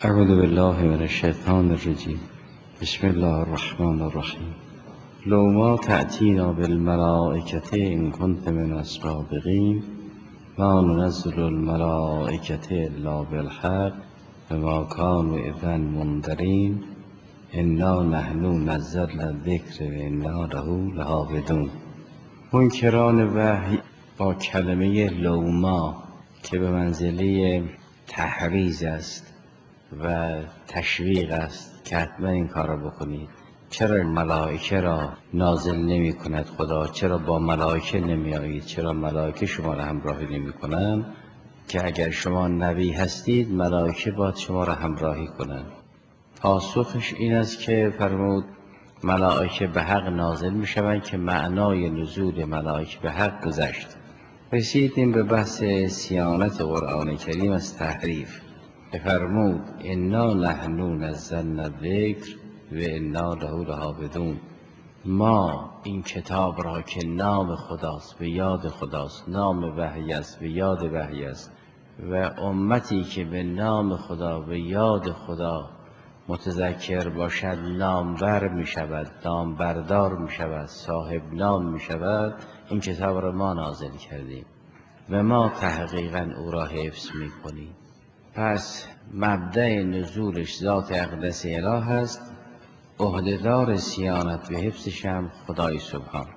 اعوذ بالله من الشیطان الرجیم. بسم الله الرحمن الرحیم. لو ما تأتینا بالملائکة ان کنت من الصادقین ما ننزل الملائکة الا بالحق وما كانوا اذا منذرین انا نحن نزلنا الذکر وانا له لحافظون. منکران وحی با کلمه لوما که به منزله تحریض است و تشویق است که حتما این کار را بکنید. چرا ملائکه را نازل نمی کند خدا؟ چرا با ملائکه نمی آیید؟ چرا ملائکه شما را همراهی نمی کنند؟ که اگر شما نبی هستید ملائکه باید شما را همراهی کنند. پاسخش این است که فرمود ملائکه به حق نازل می شوند که معنای نزول ملائکه به حق گذشت. رسیدیم به بحث صیانت قرآن کریم از تحریف. فرمود انا نحن نزلنا الذکر و انا له لحافظون. ما این کتاب را که نام خداست به یاد خداست، نام وحی است به یاد وحی است، و امتی که به نام خدا به یاد خدا متذکر باشد نامبر می شود، نامبردار می شود، صاحب نام می شود. این کتاب را ما نازل کردیم و ما تحقیقا او را حفظ می کنیم. پس مبدأ نزولش ذات اقدس اله است، عهده‌دار صیانت و حفظش هم خدای سبحان.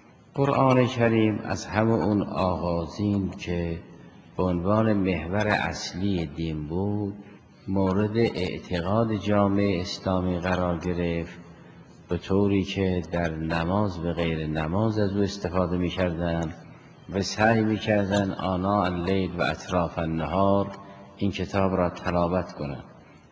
قرآن کریم از همه اون آغازین که به عنوان محور اصلی دین بود مورد اعتقاد جامعه اسلامی قرار گرفت، به طوری که در نماز و غیر نماز از او استفاده می کردن و سعی می کردن آناء اللیل و اطراف النهار این کتاب را تلاوت کنند.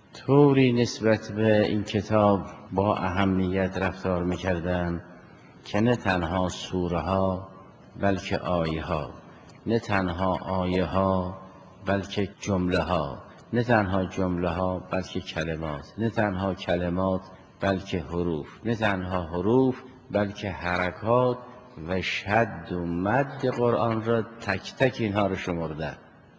طوری نسبت به این کتاب با اهمیت رفتار می کردن که نه تنها سوره ها بلکه آیه ها، نه تنها آیه ها بلکه جمله ها، نه تنها جمله ها بلکه کلمات، نه تنها کلمات بلکه حروف، نه تنها حروف بلکه حرکات و شد و مد قرآن را تک تک اینها را شمرده.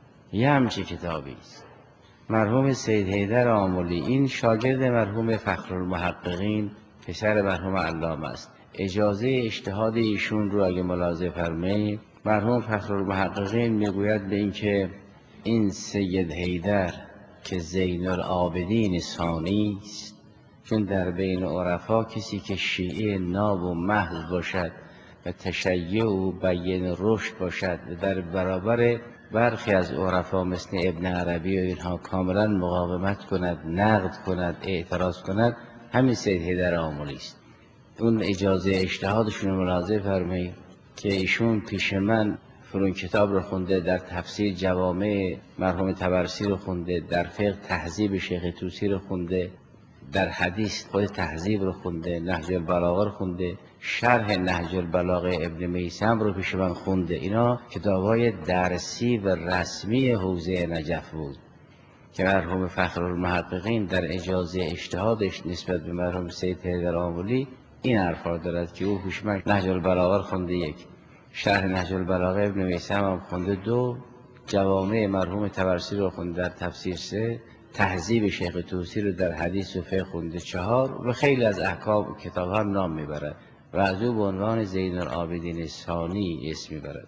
یه همچه کتابی است. مرحوم سید حیدر آملی این شاگرد مرحوم فخرالمحققین پسر مرحوم علامه است. اجازه اجتهاد ایشون رو اگه ملاحظه فرمایید، مرحوم فخرالمحققین میگوید به این که این سید حیدر که زین العابدین ثانی است، چون در بین عرفا کسی که شیعه ناب و محض باشد و تشیع و بین رشد باشد و در برابر برخی از عرفا مثل ابن عربی و اینها کاملا مقاومت کند، نقد کند، اعتراض کند، همین سید حیدر آملی است. اون اجازه اجتهادشون ملاحظه فرمایید که ایشون پیش من فرون کتاب رو خونده، در تفسیر جوامع مرحوم طبرسی رو خونده، در فقه تهذیب شیخ طوسی رو خونده، در حدیث خود تهذیب رو خونده، نهج البلاغه رو خونده، شرح نهج البلاغه ابن میثم رو پیش من خونده. اینا کتابای درسی و رسمی حوزه نجف بود که مرحوم فخرالمحققین در اجازه اجتهادش نسبت به مرحوم سید حیدر آملی این حرفا دارد که او پیش من نهج البلاغه رو خونده، یک شرح نهج البلاغه ابن میثم هم خونده، دو جوامع مرحوم طبرسی رو خونده در تفسیر، سه تهذیب شیخ طوسی رو در حدیث و فقه خونده، چهار و خیلی از احکام کتاب ها نام میبرد و از او به عنوان زین العابدین ثانی اسم میبرد.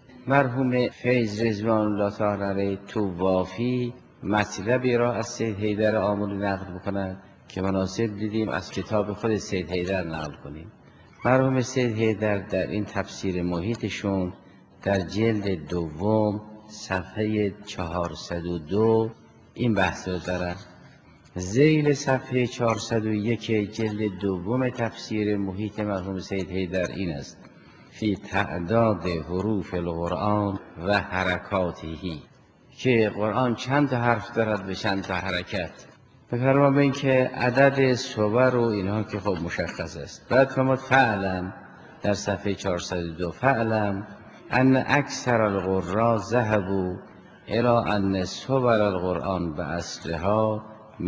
مرحوم فیض رضوان الله تعالی علیه تو وافی مطلبی را از سید حیدر آملی نقل بکنند که مناسب دیدیم از کتاب خود سید حیدر نقل کنیم. مرحوم سید حیدر در این تفسیر محیطشون در جلد دوم صفحه 402 این بحث رو دارن. ذیل صفحه 401 جلد دوم تفسیر محیط مرحوم سید حیدر این است: فی تعداد حروف القرآن و حرکاتهی، که قرآن چند تا حرف دارد و چند تا حرکت. بفرما این که عدد صور و اینها که خب مشخص است. بعد فرمود فعلم در صفحه 402 فعلم ان اکثر القراء ذهبوا الی ان صور القرآن به اصلها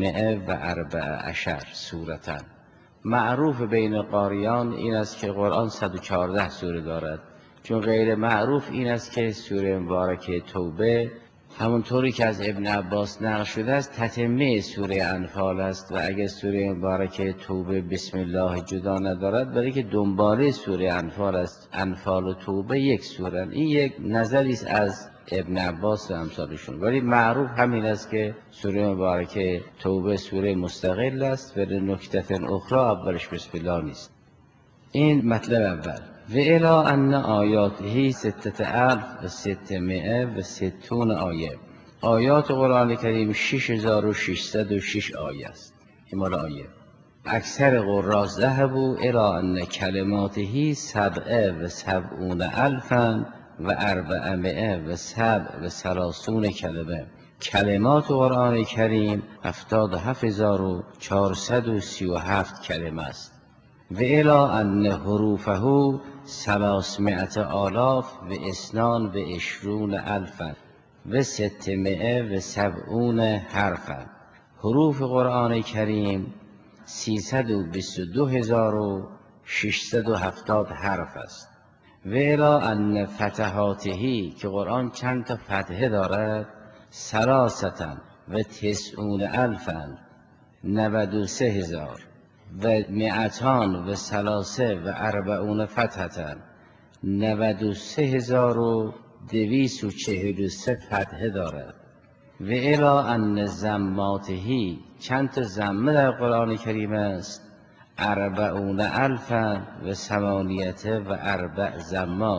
114 سورة. معروف بین قاریان این است که قرآن 114 سوره دارد، چون غیر معروف این است که سوره مبارکه توبه همونطوری که از ابن عباس نقل شده است تتمه سوره انفال است و اگر سوره مبارکه توبه بسم الله جدا ندارد، برای که دنباله سوره انفال است. انفال و توبه یک سوره. این یک نظری است از ابن عباس و امثالشون، ولی معروف همین است که سوره مبارکه توبه سوره مستقل است و نکته اخرى اولش بسم الله نیست. این مطلب اول. و الی ان آیاته 6660 آیه. آیات قرآن کریم 6606 آیه است. این مال آیه. اکثر قراء ذهبوا الی ان کلماته 77,000 و 437 کلمه. کلمات قرآن کریم 77,437 کلمه است. و الی ان حروفه 300,000 و 22,000 و 670 حرفا. حروف قرآن کریم 322,670 حرف است. و الی ان فتحاته که قرآن چند تا فتحه دارد 390,000 93,000 و 243 فتحة 93,243 فتحه دارد. و الی ان ضماته چند تا ضمه در قرآن کریم است 40,008 ضمات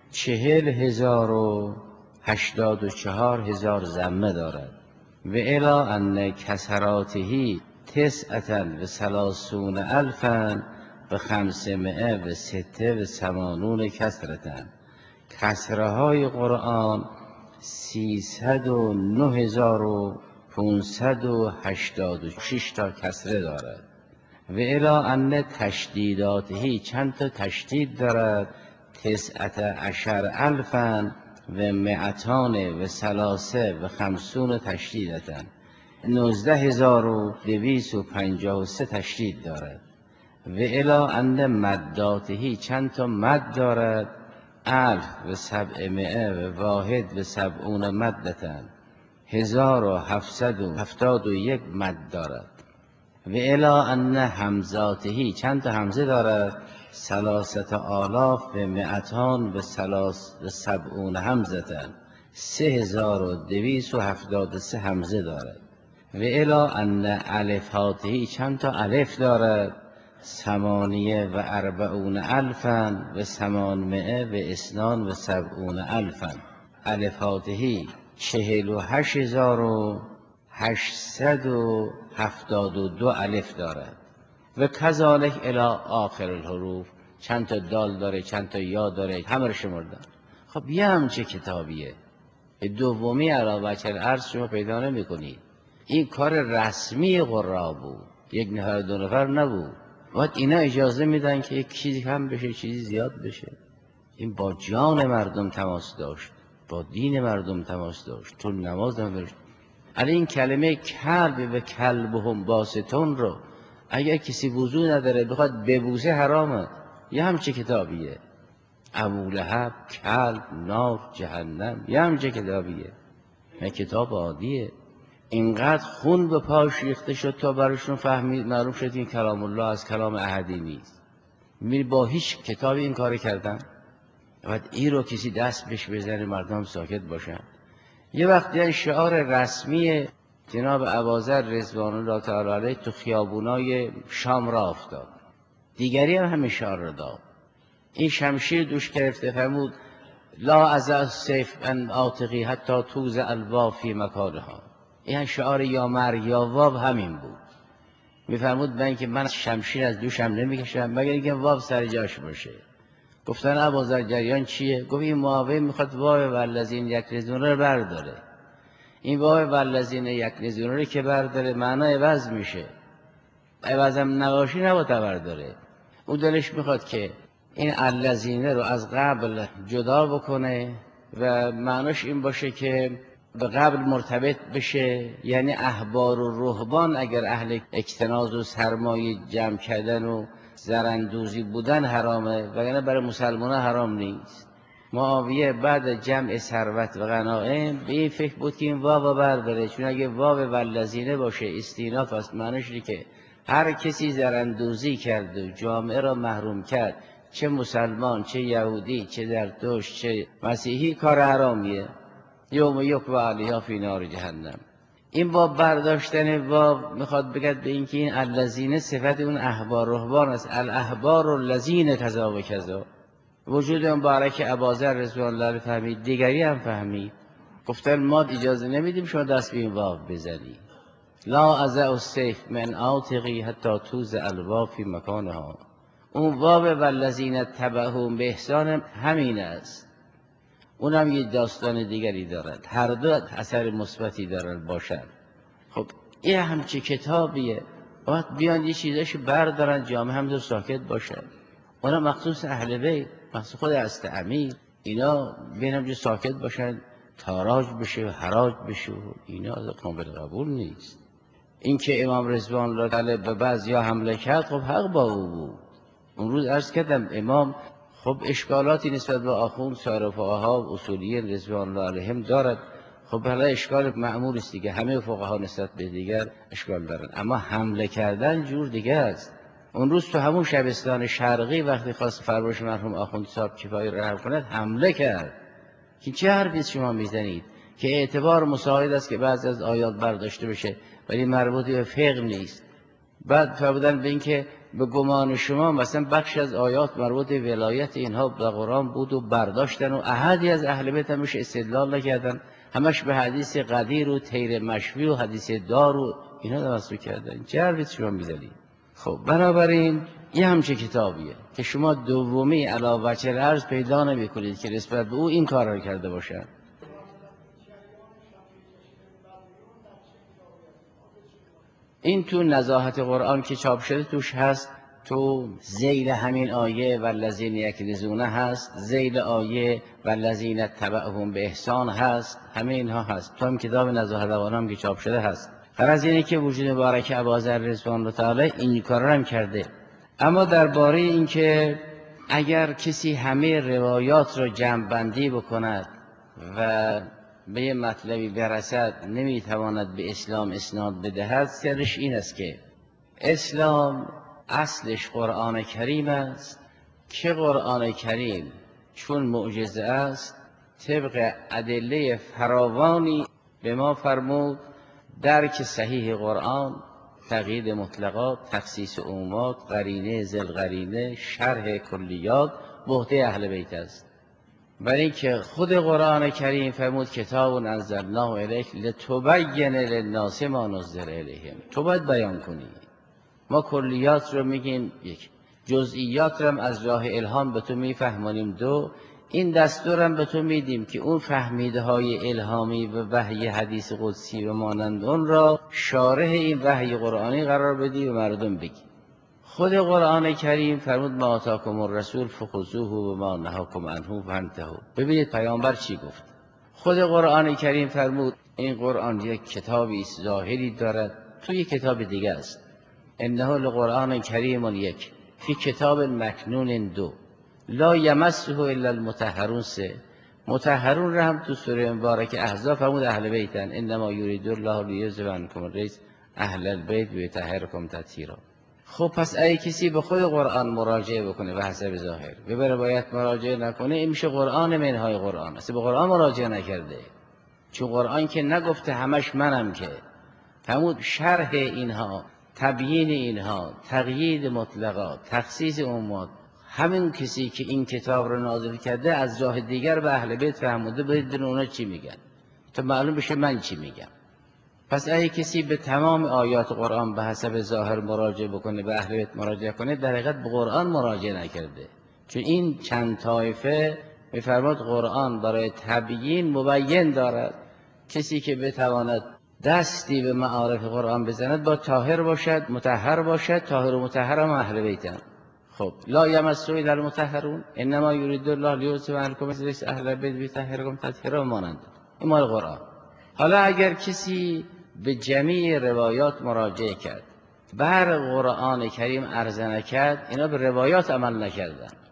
40,084 ضمه دارد. و الی ان کسراته 39,586 کسرة. کسره های قرآن 309,586 تا کسره دارد. و الی ان تشدیداته چند تا تشدید دارد 19,253 تشدیدة 19,253 تشدید دارد. و الی ان مداته چند تا مد دارد 1,771 مدة 1771 مد دارد. و الی ان همزاته چند تا همزه دارد 3,273 همزة 3,273 همزه دارد. و الی ان الفاته چند تا الف دارد 48,872 الفاته 48,872 الف دارد. و کذالک الی آخر الحروف چند تا دال داره، چند تا یا داره، همه رو شمردن. خب یه همچه کتابیه. دومی علاوه وجه العرض شما پیدا نمی کنید. این کار رسمی قراء بود، یک نفر دو نفر نبود. باید اینا اجازه میدن که یک چیزی کم بشه، چیزی زیاد بشه. این با جان مردم تماس داشت، با دین مردم تماس داشت، تو نماز هم داشت. علی این کلمه کلب و کلبهم باسطون رو اگر کسی وضو نداره بخواد ببوسه حرامه. یه همچه کتابیه. ابولهب، کلب، نار، جهنم، یه همچه کتابیه. نه کتاب عادیه. اینقدر خون به پاش ریخته شد تا براشون فهمید معلوم شد این کلام الله از کلام احدی نیست. می با هیچ کتابی این کار کردن. بعد این رو کسی دست بهش بزنه مردم ساکت باشن. یه وقتی شعار رسمی جناب اباذر رضوان الله تعالی علیه تو خیابونای شام را افتاد. دیگری هم همین شعار را داد. این شمشیر دوش گرفته فرمود لا از السیف ان عاتقی حتی توز الواو فی مکانها. این شعار یا مرگ یا واو همین بود. میفرمود من که من شمشیر از دوشم نمیکشم مگر اینکه واو سر جاش باشه. گفتن ابوذر جریان چیه؟ گفت این معاویه میخواد واو والذین یکنزون رو برداره. این واو والذین یکنزون رو که برداره معنای عوض میشه. عوضم نباشی نباید برداره. اون دلش میخواد که این الذین رو از قبل جدا بکنه و معناش این باشه که به قبل مرتبط بشه. یعنی احبار و رهبان اگر اهل اکتناز و سرمایه جمع کردن و زرندوزی بودن حرامه، وگرنه برای مسلمان حرام نیست. معاویه بعد جمع ثروت و غنایم به این فکر بود که این واو برداره، چون اگه واو والذینه باشه استیناف است، معنیش اینه که هر کسی زراندوزی کرد و جامعه را محروم کرد، چه مسلمان چه یهودی چه زرتشت چه مسیحی، کار حرامیه. یوم یکوی علیها فی نار جهنم. این با برداشتن واو میخواد بگد به اینکه این الذین صفت اون احبار رهبان است، الاحبار الذین کذا و کذا. وجود مبارک اباذر رضوان الله علیه فهمید، دیگری هم فهمید، گفتن ما اجازه نمیدیم شما دست به این واو بزنی. لا ازع السیف من عاتقی حتی توزع الواو فی مکانها. اون واو والذین تبعهم به احسان همین است، اونم یه داستان دیگری دارد، هر دو اثر مثبتی دارد باشد. خب این همچه کتابیه، وقت بیان یه چیزاشو بردارن جامعه هم ساکت باشد. اونا مخصوص اهل بیت، مخصوص خود است امیر، اینا بینم جو ساکت باشن، تاراج بشه و حراج بشه، اینا قابل قبول نیست. این که امام رضوان الله علیه به بعضیا حمله کرد، خب حق با او بود. اون روز عرض کردم امام خب اشکالاتی نسبت به آخوند صارفه‌ها و اصولیین رضوان الله علیهم دارد، خب حالا اشکال معمول است دیگه، همه فقها نسبت به دیگر اشکال دارن، اما حمله کردن جور دیگه است. اون روز تو همون شبستان شرقی وقتی خواست فرمایش مرحوم آخوند صاحب کفایی رحم کند حمله کرد که چه حرفی شما میزنید که اعتبار مساعد است که بعضی از آیات برداشته بشه ولی مربوط به فقه نیست. بعد فرمودن به این که به گمان شما مثلا بخش از آیات مربوط به ولایت اینها به قرآن بود و برداشتن و احدی از اهل بیت همش استدلال نکردن، همش به حدیث قدیر و تیر مشوی و حدیث دار و اینا توسط کردن. چه حرفی شما میزنید؟ خب بنابراین این همچه کتابیه که شما دومی علاوه وجه العرض پیدا نمی کنید که نسبت به او این کار را کرده باشد. این تو نزاهت قرآن که چاپ شده توش هست، تو ذیل همین آیه والذین یکنزون هست، ذیل آیه والذین تبعهم به احسان هست، همه اینها هست. تو هم کتاب نزاهت قرآن هم که چاپ شده هست. غرض اینه که وجود مبارک اباذر رضوان الله تعالی این کار هم کرده. اما درباره این که اگر کسی همه روایات را جمع بندی بکند و به یه مطلبی برسد نمیتواند به اسلام اسناد بدهد، سرش این است که اسلام اصلش قرآن کریم است که قرآن کریم چون معجزه است طبق ادله فراوانی به ما فرمود، درک صحیح قرآن، تقیید مطلقات، تخصیص عمومات، قرینه ذل قرینه، شرح کلیات به عهده اهل بیت است. برای اینکه خود قرآن کریم فرمود کتاب انزلناه الیک لتبین للناس ما نزل الیهم، تو باید بیان کنی. ما کلیات رو میگیم یک، جزئیات رو هم از راه الهام به تو میفهمانیم دو، این دستور هم به تو میدیم که اون فهمیده های الهامی و وحی حدیث قدسی و مانند اون را شارح این وحی قرآنی قرار بدی و مردم بگی. خود قرآن کریم فرمود ما آتاکم الرسول فخذوه و ما نهاکم عنه فانتهوا. ببینید پیامبر چی گفت. خود قرآن کریم فرمود این قرآن یک کتابی ظاهری دارد، تو یک کتاب دیگه است. انه لقرآن کریم یک، فی کتاب مکنون دو، لا یمسه الا المطهرون سه. مطهرون را هم تو سوره مبارک احزاب فرمود اهل بیتن، انما یرید الله لیذهب عنکم الرجس اهل البیت و یطهرکم تطهیرا. خب پس اگه کسی به خود قرآن مراجعه بکنه به حسب ظاهر، به روایت مراجعه نکنه، این میشه قرآن منهای قرآن، اصلا به قرآن مراجعه نکرده. چون قرآن که نگفته همش منم، که فرمود شرح اینها، تبیین اینها، تقیید مطلقات، تخصیص عمومات، همین کسی که این کتاب رو نازل کرده از راه دیگر به اهل بیت فهموده بدون اونا چی میگن تا معلوم بشه من چی میگم. پس اگه کسی به تمام آیات قرآن به حسب ظاهر مراجعه بکنه، به اهل بیت مراجعه کنه، در حقیقت به قرآن مراجعه نکرده. چون این چند طایفه می‌فرماد قرآن برای تبیین مبین دارد. کسی که بتواند دستی به معارف قرآن بزند با طاهر باشد، مطهر باشد. طاهر و مطهر هم اهل بیتن. خب لا یمسه الا المطهرون انما یرید الله لیذهب عنکم الرجس اهل البیت و یطهرکم تطهیرا مانند. این مال قرآن. حالا اگر کسی به جمیع روایات مراجعه کرد، بر قرآن کریم عرضه نکرد، اینا به روایات عمل نکردن.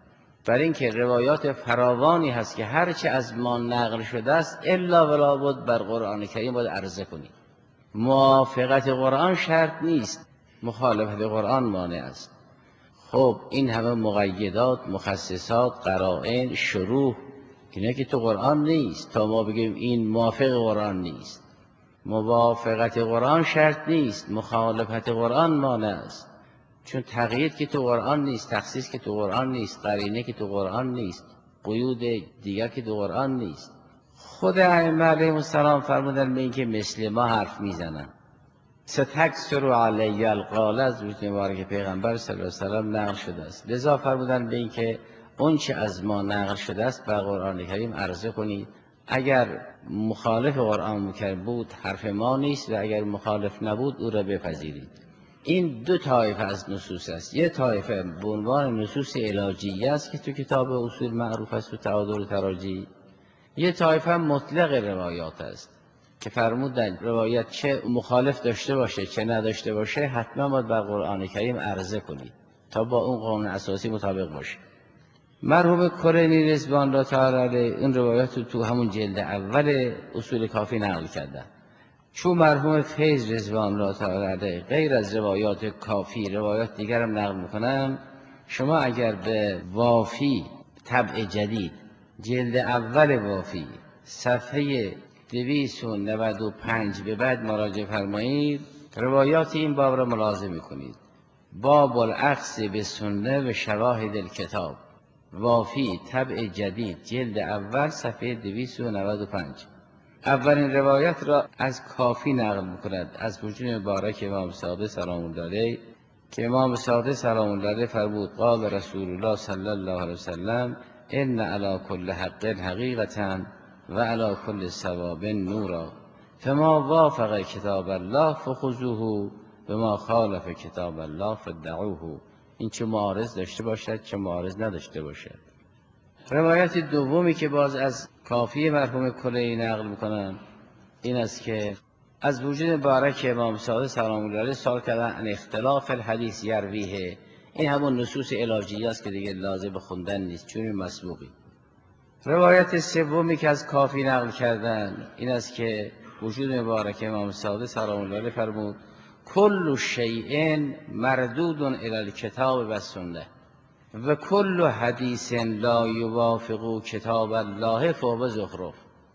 برای اینکه روایات فراوانی هست که هرچه از ما نقل شده است الا ولا بد بر قرآن کریم باید عرضه کنیم. موافقت قرآن شرط نیست، مخالفت قرآن مانع است. خب این همه مقیدات، مخصصات، قرائن، شروح، اینا که تو قرآن نیست تا ما بگیم این موافق قرآن نیست. موافقت قرآن شرط نیست، مخالفت قرآن مانع است. چون تقیید که تو قرآن نیست، تخصیص که تو قرآن نیست، قرینه که تو قرآن نیست، قیود دیگر که تو قرآن نیست. خود ائمه علیهم السلام فرمودن به این که مثل ما حرف میزنن. ستکثر علی القال از وجود مبارک پیغمبر صلی الله علیه و نقل شده است. لذا فرمودن به این که اون چه از ما نقل شده است بر قرآن کریم عرضه کنید. اگر مخالف قرآن کریم بود حرف ما نیست و اگر مخالف نبود او را بپذیرید. این دو طایفه از نصوص است. یه طایفه به عنوان نصوص علاجیه است که تو کتاب اصول معروف است و تعادل تراجی. یه طایفه مطلق روایات است که فرمودن روایت چه مخالف داشته باشه چه نداشته باشه حتما باید بر قرآن کریم عرضه کنید تا با اون قانون اساسی مطابق باشه. مرحوم کلینی رضوان الله تعالی علیه این روایات رو تو همون جلد اول اصول کافی نقل کردن. چون مرحوم فیض رضوان الله تعالی علیه غیر از روایات کافی روایات دیگر هم نقل میکنن، شما اگر به وافی طبع جدید جلد اول وافی صفحه 295 به بعد مراجعه فرمایید، روایات این باب را ملاحظه میکنید. باب الاخذ به سنه و شواهد الکتاب، وافی طبع جدید جلد اول صفحه 295. اولین روایت را از کافی نقل میکند از وجود مبارک امام صادق سلام الله علیه که امام صادق سلام الله علیه فرمود قال رسول الله صلی الله علیه وسلم ان علی کل حق حقیقتا و علی کل صواب نورا فما وافق کتاب الله فخذوه و ما خالف کتاب الله فدعوه. این چه معارض داشته باشد چه معارض نداشته باشد. روایت دومی که باز از کافی مرحوم کلینی نقل میکنن این است که از وجود مبارک امام صادق سلام الله علیه سوال کردن ان اختلاف الحدیث یرویه. این همون نصوص علاجیه است که دیگه لازم به خوندن نیست چون مسبوقی. روایت سومی که از کافی نقل کردن این است که وجود مبارک امام صادق سلام الله علیه فرمود کل شیء مردود الی الکتاب و سنه و کل حدیث لا یوافق کتاب الله فهو زخرف.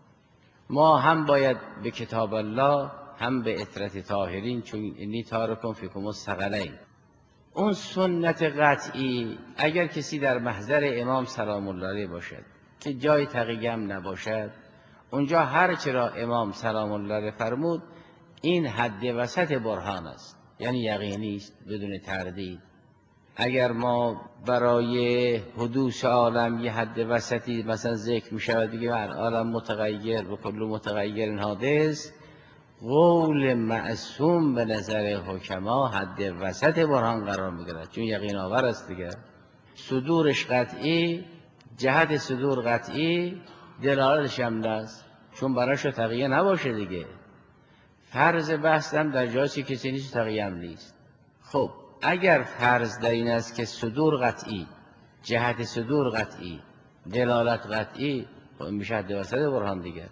ما هم باید به کتاب الله هم به اطرت طاهرین چون انی تارکم فیکم الثقلین. اون سنت قطعی اگر کسی در محضر امام سلام الله علیه باشد که جای تقیم نباشد، اونجا هر چرا امام سلام الله علیه فرمود این حد وسط برهان است، یعنی یقینی است بدون تردید. اگر ما برای حدوث عالم یه حد وسطی مثلا ذکر می شود دیگه عالم متغیر و کل متغیر حادث، قول معصوم به نظر حکما حد وسط برهان قرار می گیرد چون یقین آور است دیگه. صدورش قطعی، جهت صدور قطعی، دلالتش هم است چون برایش تقیه نباشه دیگه. فرض بحث هم در جایی که کسی نیست تقیه هم نیست. خب اگر فرض در این است که صدور قطعی، جهت صدور قطعی، دلالت قطعی، خب میشه حد وسط برهان دیگه.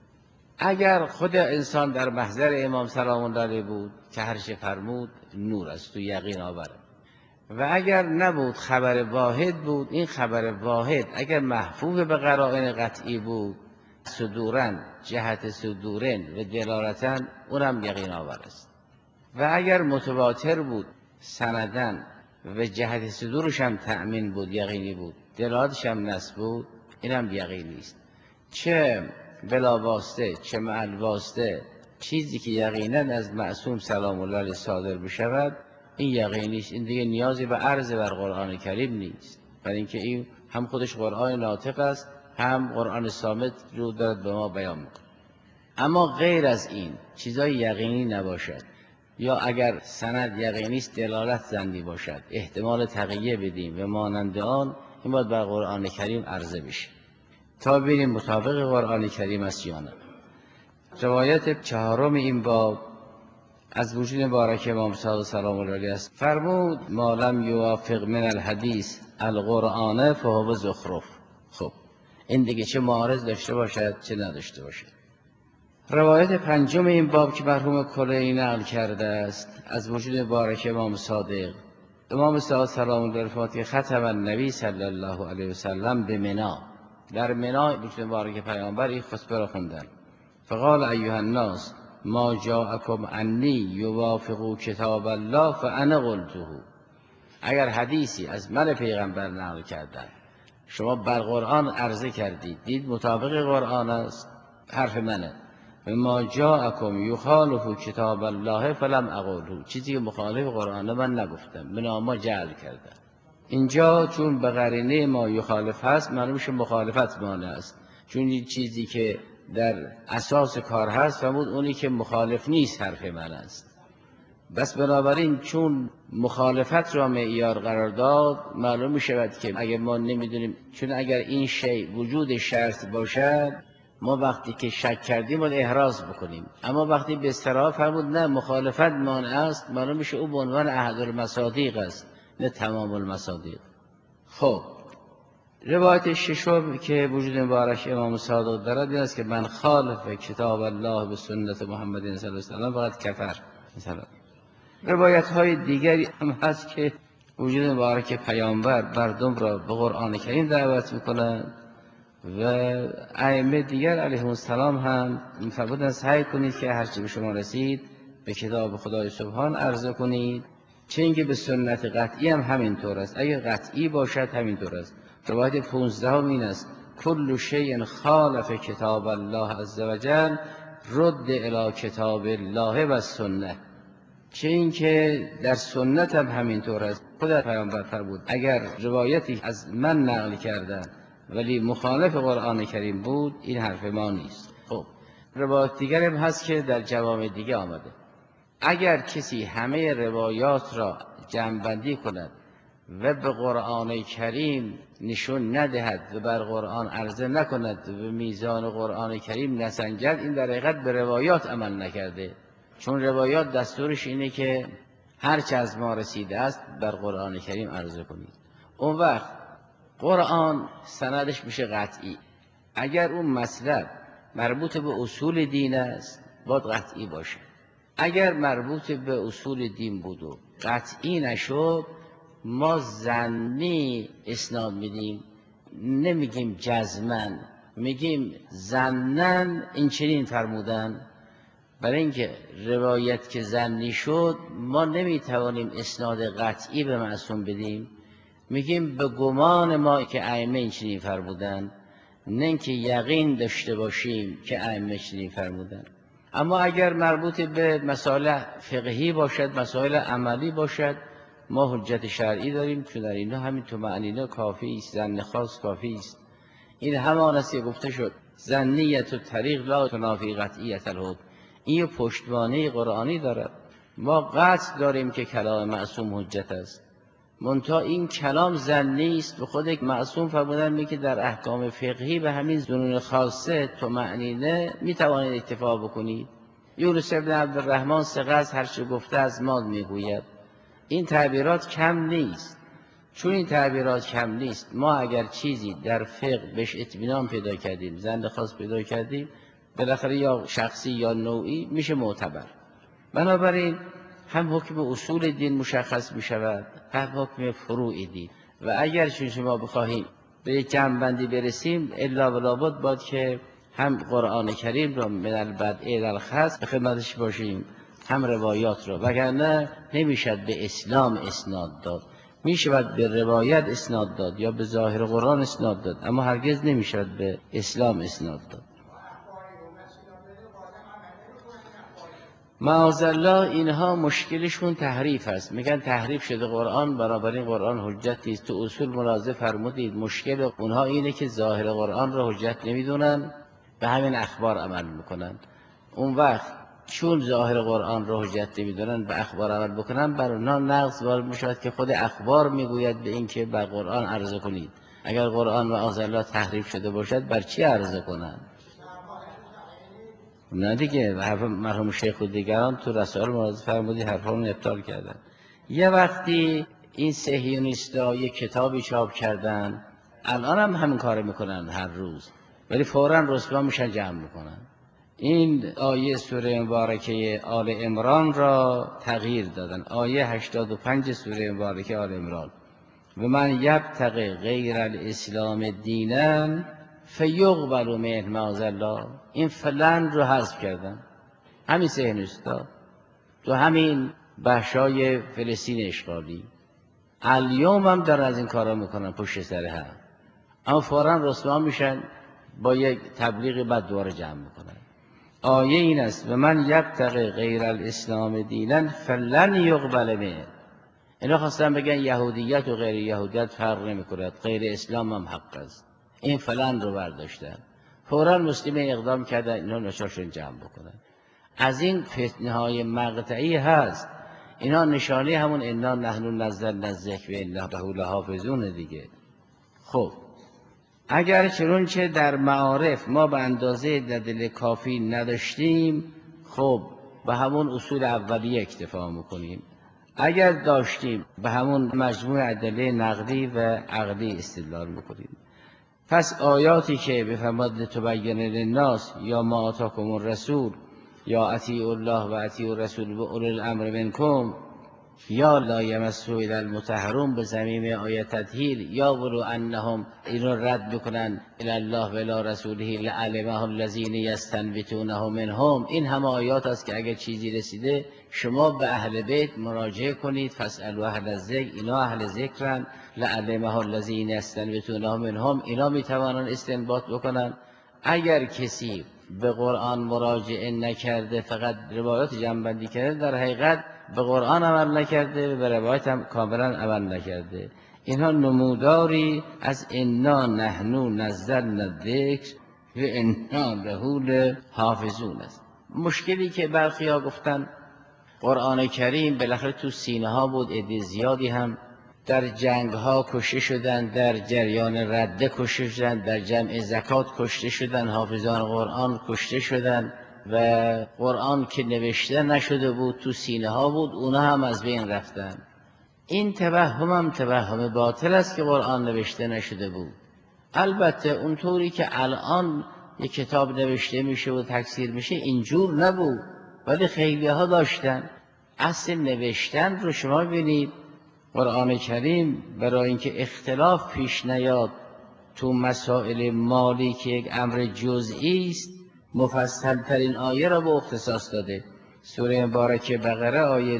اگر خود انسان در محضر امام سلام الله علیه بود که هر چه فرمود نور است و یقین آوره، و اگر نبود خبر واحد بود، این خبر واحد اگر محفوظ به قرائن قطعی بود صدورن، جهت صدورن و دلالتن اونم یقین آور است. و اگر متواتر بود سندن و جهت صدورش هم تأمین بود یقینی بود، دلالتش هم نصب بود، اینم یقینی است. چه بلا واسطه چه مع واسطه چیزی که یقینا از معصوم سلام الله علیه صادر بشود این یقینی است. این دیگه نیازی به عرض بر قرآن کریم نیست، برای اینکه این هم خودش قرآن ناطق است هم قرآن صامت رو دارد به ما بیان میکنه. اما غیر از این چیزای یقینی نباشد یا اگر سند یقینی است دلالت زنی باشد احتمال تقیه بدیم و مانند آن، این باید بر قرآن کریم عرضه بشه تا ببینیم مطابق قرآن کریم است یا نه. روایت چهارم این باب از وجود مبارک امام صادق سلام الله علیه است. فرمود ما لم یوافق من الحدیث القرآن فهو زخرف. خب این دیگه چه معارض داشته باشد چه نداشته باشد. روایت پنجم این باب که مرحوم کلینی نقل کرده است از وجود مبارک امام صادق. امام صادق سلام الله علیه فرمود ختم النبی صلی الله علیه و سلم به منی. در منی وجود مبارک پیامبر این خطبه را خوندن. فقال ایها الناس ما جاءکم عنی یوافق کتاب الله فانا قلته. اگر حدیثی از من پیغمبر نقل کردن شما بر قرآن عرضه کردید دید مطابق قرآن است، حرف منه. ما جاءکم یخالف کتاب الله فلم اقوله. چیزی که مخالف قرآن من نگفتم، من ما جعل کردم. اینجا چون به قرینه ما یخالف هست معلوم میشه مخالفت مانع است، چون این چیزی که در اساس کار هست فرمود اونی که مخالف نیست حرف من است. بس بنابراین چون مخالفت را معیار قرار داد معلوم می شود که اگر ما نمیدونیم، چون اگر این شیء وجود شرط باشد ما وقتی که شک کردیم باید احراز بکنیم، اما وقتی به اصطلاح فرمود نه مخالفت مانع است معلوم میشه او به عنوان احد المصادیق است نه تمام المصادیق. خب روایت ششم که وجود مبارک امام صادق دارد این است که من خالف کتاب الله به سنت محمد صلی الله علیه و سلم فقط کفر. مثلا روایت های دیگری هم هست که وجود مبارک پیامبر مردم را به قرآن کریم دعوت میکنند و ائمه دیگر علیهم السلام هم میفرمودند سعی کنید که هرچی به شما رسید به کتاب خدای سبحان عرضه کنید، چه اینکه به سنت قطعی هم همینطور است. اگر قطعی باشد همینطور است. روایت 15 این است کل شیء خالف کتاب الله عز وجل رد الی کتاب الله و سنت. چه این که در سنت هم همینطور است. خود پیامبر فرمود اگر روایتی از من نقل کردن ولی مخالف قرآن کریم بود این حرف ما نیست. خب روایت دیگر هم هست که در جوامع دیگه آمده. اگر کسی همه روایات را جمع‌بندی کند و به قرآن کریم نشون ندهد و بر قرآن عرضه نکند و به میزان قرآن کریم نسنجد این در حقیقت به روایات عمل نکرده، چون روایات دستورش اینه که هرچه از ما رسیده است بر قرآن کریم عرضه کنید. اون وقت قرآن سندش میشه قطعی. اگر اون مطلب مربوط به اصول دین است باید قطعی باشه. اگر مربوط به اصول دین بود و قطعی نشد ما ظنی اسناد میدیم، نمیگیم جزمن، میگیم ظنن این چنین فرمودن. برای اینکه روایت که ظنی شد ما نمیتوانیم اسناد قطعی به معصوم بدیم، میگیم به گمان ما که ائمه این چنین فرمودن، نه اینکه یقین داشته باشیم که ائمه چنین فرمودن. اما اگر مربوط به مسائل فقهی باشد، مسائل عملی باشد، ما حجت شرعی داریم، چون در اینها همین طمأنینه کافی است، ظن خاص کافی است. این همان است که گفته شد ظنیت الطریق لا تنافی قطعیت الحکم. این پشتوانه قرآنی دارد. ما قطع داریم که کلام معصوم حجت است، منتها این کلام ظنی است. به خود معصوم فرمودن میگه در احکام فقهی به همین ظنون خاصه طمأنینه میتوانید اکتفا بکنید. یونس بن عبدالرحمن ثقه هر چه گفته از ما میگوید. این تعبیرات کم نیست. چون این تعبیرات کم نیست ما اگر چیزی در فقه بهش اطمینان پیدا کردیم، ظن خاص پیدا کردیم، بالاخره یا شخصی یا نوعی میشه معتبر. بنابراین هم حکم اصول دین مشخص می شود هم حکم فروع دین. و اگر چون شما بخواهیم به یک جمع‌بندی برسیم الا و لابد باید که هم قرآن کریم را من البدء الی الخص به خدمتش باشیم، هم روایات را، وگرنه نمیشد به اسلام اسناد داد. میشود به روایت اسناد داد یا به ظاهر قرآن اسناد داد، اما هرگز نمیشد به اسلام اسناد داد. معاذالله اینها مشکلشون تحریف است. میگن تحریف شده قرآن، بنابراین قرآن حجت نیست. تو اصول ملاحظه فرمودید مشکل اونها اینه که ظاهر قرآن را حجت نمیدونن، به همین اخبار عمل میکنن. اون وقت چون ظاهر قرآن را حجت نمیدونن به اخبار عمل بکنن، بر اونها نقض وارد میشود که خود اخبار میگوید به این که بر قرآن عرضه کنید. اگر قرآن معاذالله تحریف شده باشد بر چی عرضه کنن؟ نه دیگه. حرف مرحوم شیخ و دیگران تو رسائل ملاحظه فرمودی حرفامون ابطال کردن. یه وقتی این صهیونیست‌ها یک کتابی چاپ کردن، الان هم همین کار میکنن هر روز، ولی فوراً رسوا میشن جمع میکنن. این آیه سوره مبارکه آل عمران را تغییر دادن، آیه 85 سوره مبارکه آل عمران: و من یبتغی غیر الاسلام دینا فیقبل منه معاذ الله. این فلان رو حذف کردن همین صهیونیست‌ها تو همین بخشای فلسطین اشغالی، الیوم هم دارن از این کارا میکنن پشت سر هم، اما فوراً رسوا میشن با یک تبلیغ بعد دوباره جمع میکنن. آیه این است: و من یبتغی غیر الاسلام دینا فلن یقبل منه. اینا خواستن بگن یهودیت و غیر یهودیت فرق نمیکنه، غیر اسلام هم حق است. این فلان رو برداشتن، فوراً مسلمین اقدام کردن اینا نشاشون جمع بکنن. از این فتنه های مقطعی هست. اینا نشانه همون انا نحن نزلنا الذکر و انا له لحافظون دیگه. خب اگر چنانچه در معارف ما به اندازه دلیل کافی نداشتیم، خب به همون اصول اولیه اکتفا میکنیم. اگر داشتیم به همون مجموع ادله نقلی و عقلی استدلال میکنیم. پس آیاتی که بفرماد لتبین للناس یا ما آتاکم الرسول یا اطیعوا الله و اطیعوا الرسول و اولی الامر منکم یا لا یمسوا الا المطهرون به ضمیم آیه تطهیر یا ولو انهم اینو رد بکنن الی الله و الی رسوله لعلمه الذین یستنبطونه منهم. این همه آیات است که اگر چیزی رسیده شما به اهل بیت مراجعه کنید، فاسالوا اهل الذکر، اینا اهل ذکرن، لعلمه الذین یستنبطونه منهم، اینا میتوانن استنباط بکنن. اگر کسی به قرآن مراجعه نکرده فقط روایات جمع کرده، در حقیقت به قرآن عمل نکرده و به روایت هم کاملا عمل نکرده. اینها نموداری از انا نحن نزلنا الذکر و انا له لحافظون است. مشکلی که برخی ها گفتن قرآن کریم بالاخره تو سینه ها بود، عده زیادی هم در جنگ ها کشته شدن، در جریان رده کشته شدن، در جمع زکات کشته شدن، حافظان قرآن کشته شدن و قرآن که نوشته نشده بود تو سینه ها بود، اونا هم از بین رفتن. این توهم هم توهم باطل است که قرآن نوشته نشده بود. البته اونطوری که الان یک کتاب نوشته میشه و تکثیر میشه اینجور نبود، ولی خیلی ها داشتن. اصل نوشتن رو شما ببینید، قرآن کریم برای اینکه اختلاف پیش نیاد تو مسائل مالی که یک امر جزئی است، مفصل ترین آیه را به اختصاص داده. سوره مبارکه بقره آیه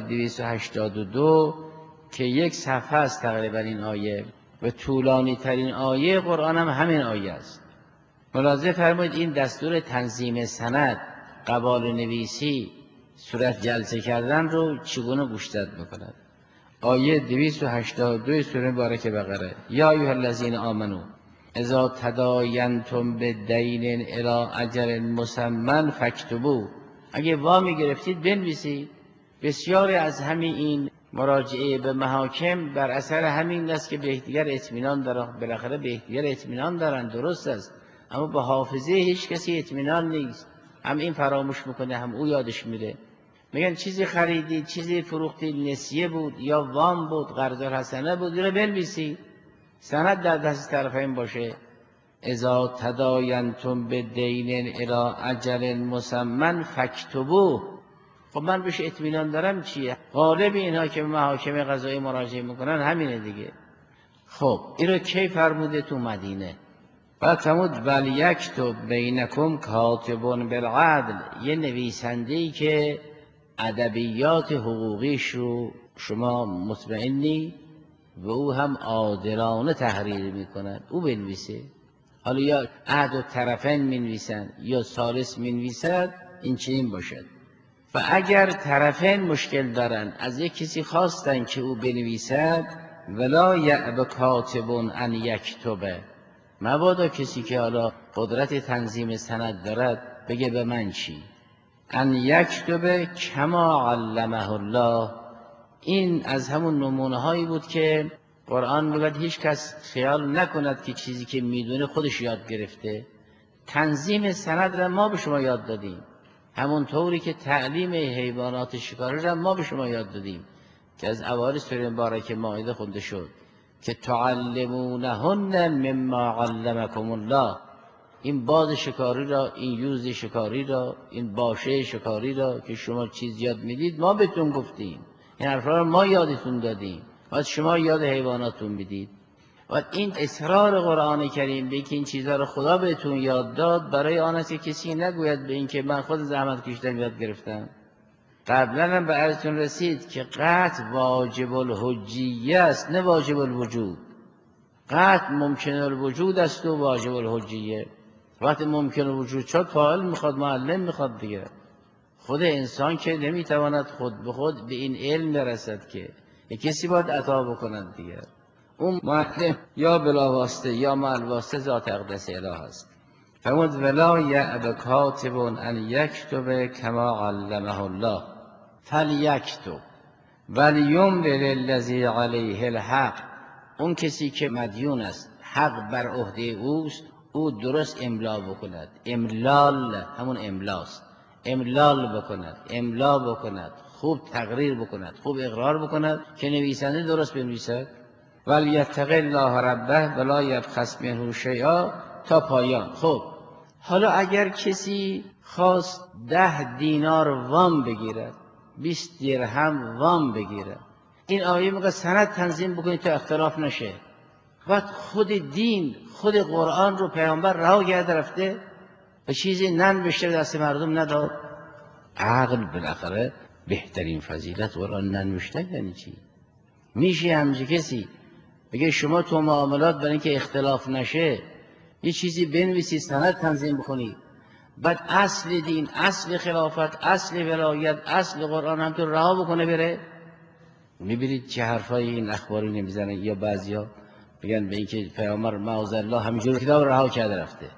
282 که یک صفحه است تقریبا این آیه و طولانی ترین آیه قرآن هم همین آیه است. ملاحظه فرمایید این دستور تنظیم سند، قوال نویسی، صورت جلسه کردن رو چگونه گوشزد میکند. آیه 282 سوره مبارکه بقره: یا ایها الذین آمنو اذا تداینتم بدین الی اجل مسمى فاکتبوه. اگه وامی گرفتید بنویسید. بسیاری از همین این مراجعه به محاکم بر اثر همین است که به یکدیگر اطمینان دارن، بالاخره به یکدیگر اطمینان دارن، درست است، اما به حافظه هیچ کسی اطمینان نیست. هم این فراموش میکنه هم او یادش میره. میگن چیزی خریدید، چیزی فروختید، نسیه بود یا وام بود، قرض الحسنه بود، رو بنویسید، سند در دست طرفین باشه. اذا تداینتم بدین الی اجل مسمى فاکتبوه. خب من بهش اطمینان دارم چیه؟ غالب اینها که به محاکم قضایی مراجعه میکنن همینه دیگه. خب این رو کی فرموده؟ تو مدینه. بعد فرمود ولیکتب بینکم کاتب بالعدل، یه نویسنده‌ای که ادبیات حقوقیش رو شما مطمئنی و او هم عادلانه تحریر میکند، او بنویسه. حالا یا احد الطرفین مینویسن یا ثالث مینویسد، این چنین باشد. و اگر طرفین مشکل دارن، از یک کسی خواستن که او بنویسد، ولا یأب کاتب ان یکتب، مبادا کسی که حالا قدرت تنظیم سند دارد بگه به من چی، ان یکتب کما علمه الله. این از همون نمونه هایی بود که قرآن میگوید هیچ کس خیال نکند که چیزی که میدونه خودش یاد گرفته. تنظیم سند را ما به شما یاد دادیم، همون طوری که تعلیم حیوانات شکاری را ما به شما یاد دادیم. که از اوایل سوره مبارکه مائده خونده شد که تعلمونهن مما علمکم الله، این باز شکاری را، این یوز شکاری را، این باشه شکاری را که شما چیز یاد میدید ما بهتون گفتیم، این حرفا را ما یادتون دادیم و شما یاد حیواناتون میدید. و این اصرار قرآن کریم به که این چیزها رو خدا بهتون یاد داد برای آن است که کسی نگوید به این که من خود زحمت کشیدم یاد گرفتم. قبلا هم به عرضتون رسید که قطع واجب الحجیه است نه واجب الوجود. قطع ممکن الوجود است و واجب الحجیه. وقتی ممکن الوجود شد فاعل میخواد، معلم میخواد دیگه. خود انسان که نمیتواند خود به خود به این علم برسد که کسی باید عطا بکند دیگه. اون معلم یا بلاواسطه یا معلواسطه ذات اقدس اله است. فرمود ولا یأب کاتب ان یکتب کما علمه الله فلیکتب ولیملل الذی علیه الحق. اون کسی که مدیون است، حق بر عهده اوست، او درست املا بکند. املال همون املاست. املال بکند، املا بکند، خوب تقریر بکند، خوب اقرار بکند که نویسنده درست بنویسد. ولیتق الله ربه ولا یبخس منه شیئا تا پایان. خب حالا اگر کسی خواست 10 دینار وام بگیرد، 20 درهم وام بگیرد، این آیه میگه سند تنظیم بکنید تا اختلاف نشه. وقت خود دین، خود قرآن رو پیامبر رها کرده رفته و چیزی ننوشته دست مردم نداد. عقل بالاخره بهترین فضیلت قرآن ننوشته یعنی چی؟ میشه همچه کسی بگه شما تو معاملات برای اینکه اختلاف نشه یه چیزی بنویسید، سند تنظیم بکنید، بعد اصل دین، اصل خلافت، اصل ولایت، اصل قرآن هم تو رها بکنه بره؟ میبینید چه حرفای این اخباری نمیزنن. یا بعضیا بگن به اینکه پیامبر معاذالله همینجور کتاب رها کرده رفته.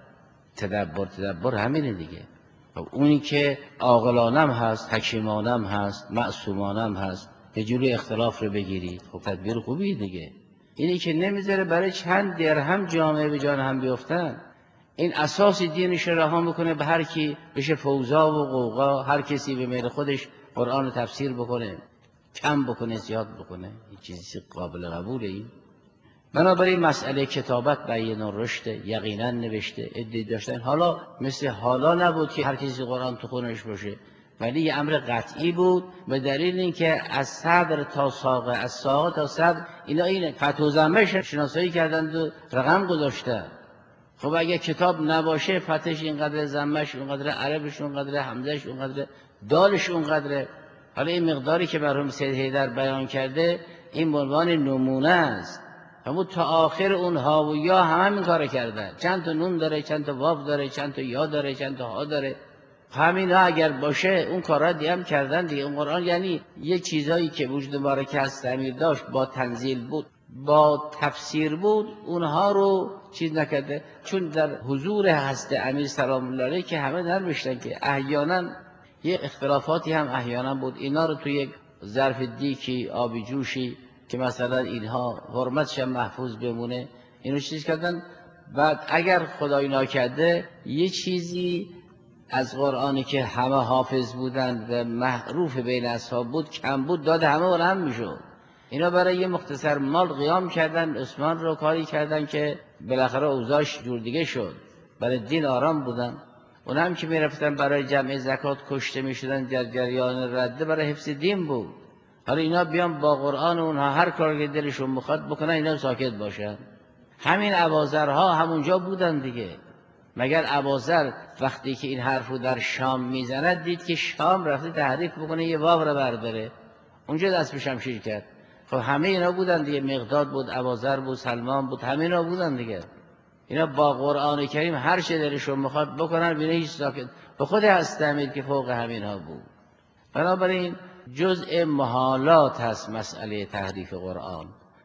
تدبر همینه دیگه. اونی که عاقلانم هست، حکیمانم هست، معصومانم هست، یه جوری اختلاف رو بگیرید. خب تدبیر خوبی دیگه. اینی که نمیذاره برای چند درهم جامعه به جان هم بیفتن، این اساس دینش رو رها میکنه به هر کی بشه فوضا و غوغا، هر کسی به میل خودش قرآن رو تفسیر بکنه، کم بکنه زیاد بکنه. این چیزی قابل قبوله. این بنابراین مسئله کتابت بیان رشد، یقینا نوشته ادعی داشتن. حالا مثل حالا نبود که هر کسی قرآن تو خونش باشه، ولی یه امر قطعی بود به دلیل اینکه از صدر تا ساقه، از ساقه تا صدر، اینا این فتح و ضمه‌اش شناسایی کردند و رقم گذاشتن. خب اگه کتاب نباشه فتحش اینقدر، ضمه‌اش اونقدر، عربش اونقدر، حمزه‌اش اونقدر، دالش اونقدر. حالا این مقداری که مرحوم سید حیدر بیان کرده این به عنوان نمونه است. همون تا آخر اونها و یا همین کار کردن. چند تا نون داره، چند تا واو داره، چند تا یا داره، چند تا ها داره. همین اگر باشه اون کارا دیگه هم کردن دیگه. اون قرآن یعنی یه چیزایی که وجود مبارک از تعمیر داشت، با تنزیل بود، با تفسیر بود، اونها رو چیز نکرده. چون در حضور هست امیر سلام الله علیه که همه ننوشتن که احیانا یه اختلافاتی هم احیانا بود، اینا رو توی یک ظرف دیکی آبی جوشی که مثلا اینها حرمتش محفوظ بمونه اینو چیز کردن. بعد اگر خدای ناکرده یه چیزی از قرآنی که همه حافظ بودن و معروف بین اصحاب بود کم بود، داد همه هم میشد. اینا برای یه مختصر مال قیام کردن، عثمان رو کاری کردن که بالاخره اوضاعش جور دیگه شد. برای دین آرام بودن. اون هم که میرفتن برای جمع زکات کشته میشدن در جریان رده، برای حفظ دین بود. حالا اینا بیان با قرآن اونها هر کاری که دلشون بخواد بکنن، اینا ساکت باشن. همین اباذرها همونجا بودن دیگه. مگر اباذر وقتی که این حرف رو در شام میزند دید که شام رفته تحریف بکنه یه واو رو برداره، اونجا دست به شمشیر کرد. خب همه اینا بودن دیگه. مقداد بود، اباذر بود، سلمان بود، همه اینا بودن دیگه. اینا با قرآن کریم هر چه دلشون میخواد بکنن، بینه هیچ ساکت. به خود هستمید که فوق همینها بود. بنابراین جزء محالات هست مسئله تحریف قرآن.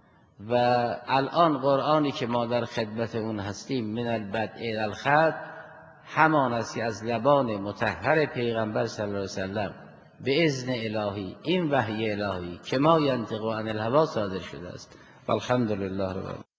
و الان قرآنی که ما در خدمت اون هستیم من البدء الی الختم همان است که از لبان مطهر پیغمبر صلی الله علیه وسلم به اذن الهی، این وحی الهی که ما ینطق عن الهوا صادر شده است. والحمدلله رب العالمین.